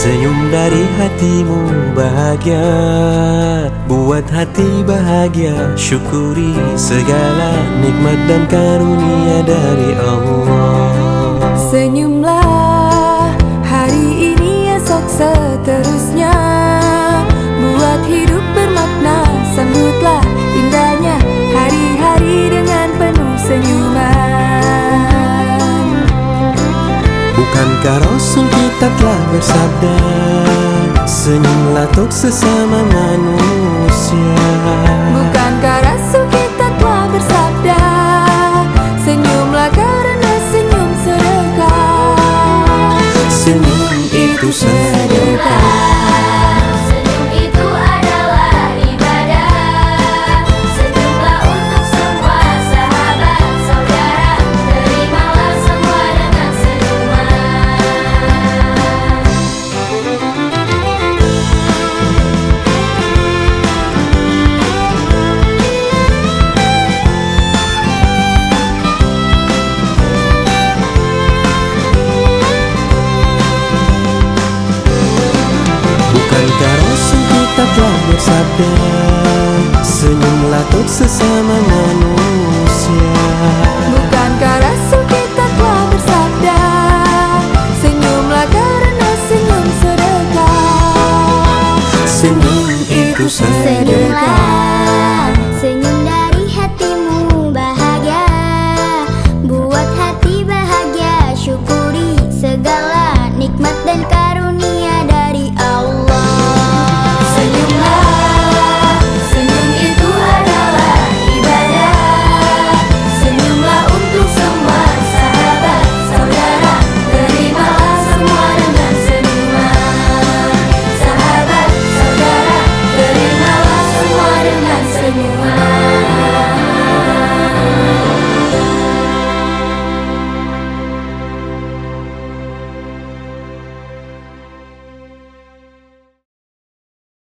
Senyum dari hatimu bahagia, buat hati bahagia. Syukuri segala nikmat dan karunia dari Allah. Senyumlah hari ini, esok seterusnya, buat hidup bermakna. Sambutlah indahnya hari-hari dengan penuh senyuman. Bukankah Rasul kita telah bersabda, senyumlah untuk sesama manusia. Bukankah Rasul kita telah bersabda, senyumlah karena senyum sedekah. Senyum itu sedekah. Bukankah Rasul kita telah bersabda, senyumlah untuk sesama manusia.